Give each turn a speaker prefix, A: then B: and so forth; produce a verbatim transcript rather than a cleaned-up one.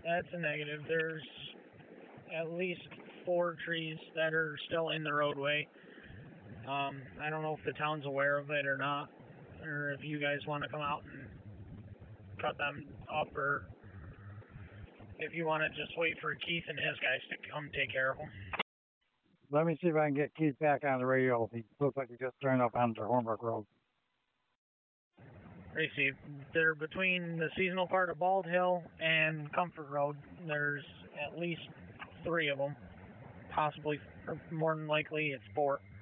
A: That's a negative. There's at least four trees that are still in the roadway. Um, I don't know if the town's aware of it or not, or if you guys want to come out and cut them up, or if you want to just wait for Keith and his guys to come take care of them.
B: Let me see if I can get Keith back on the radio. He looks like he just turned up onto Hornbrook Road.
A: Racy, they're between the seasonal part of Bald Hill and Comfort Road. There's at least three of them. Possibly, or more than likely, it's four.